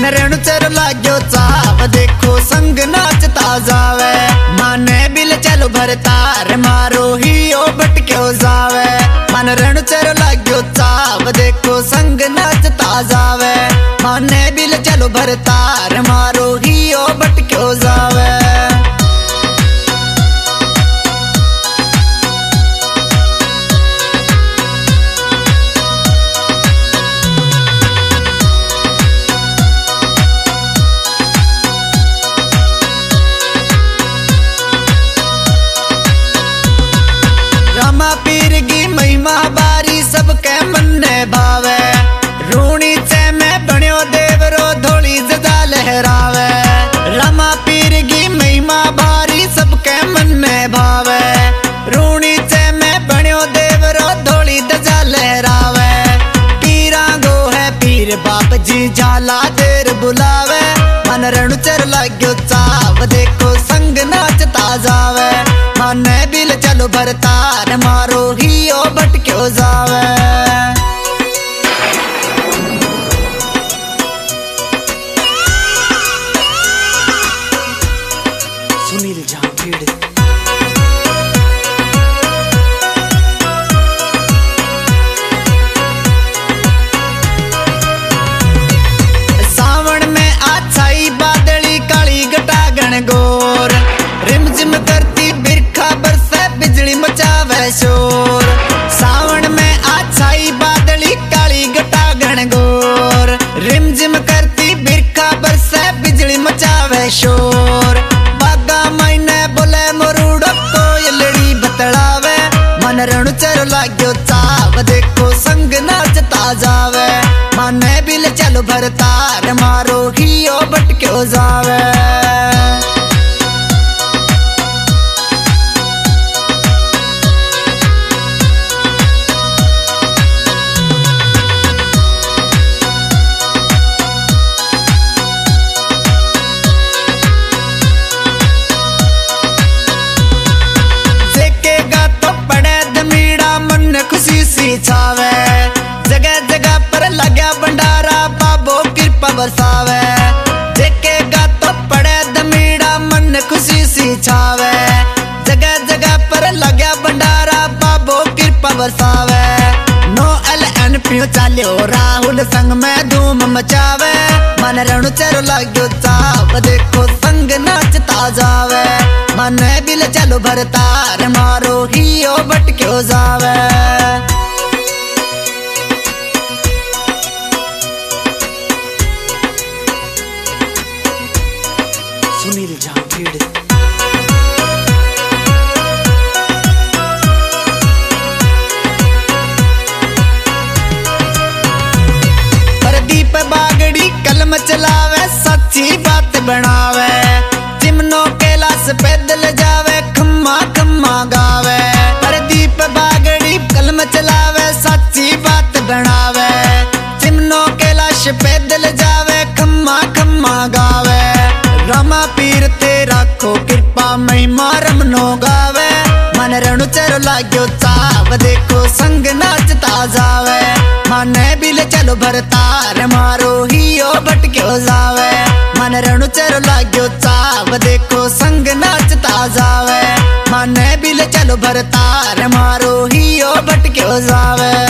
रेणु चर लाग्यो चाव देखो संग नाचता जावे माने बिल चलो भरतार मारो ही ओ भटक्यो जावे मन रेणु चर लाग्यो चाव देखो संग नाचता जावे माने बिल चलो भरतार मारो ही ओ भटक्यो जावे। रामा पीर की महिमा बारी सबके मन ने भावे रूणी चे में बण्यो देवरो धोली जदा लहरावे रामा पीर की महिमा बारी सबके मन में भावे रूणी चे में बण्यो देवरो धोली जदा लहरावे पीरा गो है पीर बाप जी झाला देर बुलावे मन रेणु चर लाग्यो चाव देखो संग नाचता जावे माने बिल चलो भरतार मारो ही ओ भटक्यो जावे। सुनील जांगीड़ सावन में आछाई बादली काली गटा गण गोर रिमझिम करती बिरखा बरसे बिजली मचावे शोर सावन में आछाई बादली काली गटा गण गोर रिमझिम करती बिरखा बरसे बिजली मचावे शोर बागा मैने बोले मोरूड़ो कोयलड़ी बतलावे मन रेणु चर लाग्यो चाव देखो संग नाचता जावे माने बिल चलो भरतार मारो ही ओ भटक्यो जावे। खुशी सी छावे जगह जगह पर लगा भंडारा बाबो कृपा बरसावे देखेगा तो पड़े दमीड़ा मन खुशी सी छावे जगह जगह पर लगा भंडारा बाबो कृपा बरसावे नो LN पियो चाल्यो राहुल संग में धूम मचावे मन रेणु चर लाग्यो चाव देखो संग नाचता जावे माने बिल चलो भरतार मारो ही ओ भटक्यो जावे। सुनील जांगीड़ प्रदीप बागड़ी कलम चलावे सच्ची बात बनावे चिमनो कैलाश पैदल जावे खम्मा खम्मा गावे प्रदीप बागड़ी कलम चलावे सच्ची बात बनावे चिमनो कैलाश पैदल जावे खम्मा खम्मा गावे रामा पीर तेरा को कृपा महिमा रमनो गावे मन रेणु चर लाग्यो चाव देखो संग नाचता जावे माने बिल चलो भरतार मारो ही ओ भटक्यो जावे मन रेणु चर लाग्यो चाव देखो संग नाचता जावे माने बिल चलो भरतार मारो ही ओ भटक्यो जावे।